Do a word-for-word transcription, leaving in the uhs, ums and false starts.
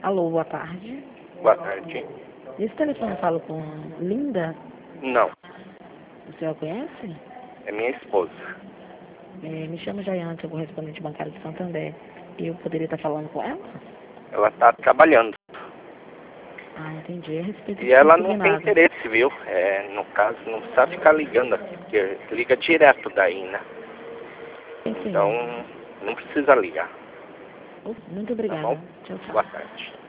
Alô, boa tarde. Boa tarde. Esse telefone eu falo com Linda? Não, O senhor a conhece? é minha esposa. É, me chamo Jaiane, sou correspondente bancário de Santander. Eu poderia estar falando com ela? Ela está trabalhando. Ah, entendi. É a respeito E de ela não tem consignado. interesse, viu? É, no caso, não precisa ficar ligando aqui, porque liga direto daí, né? Sim, sim. Então, não precisa ligar. Muito Tá obrigada. bom? Tchau, tchau. Boa tarde.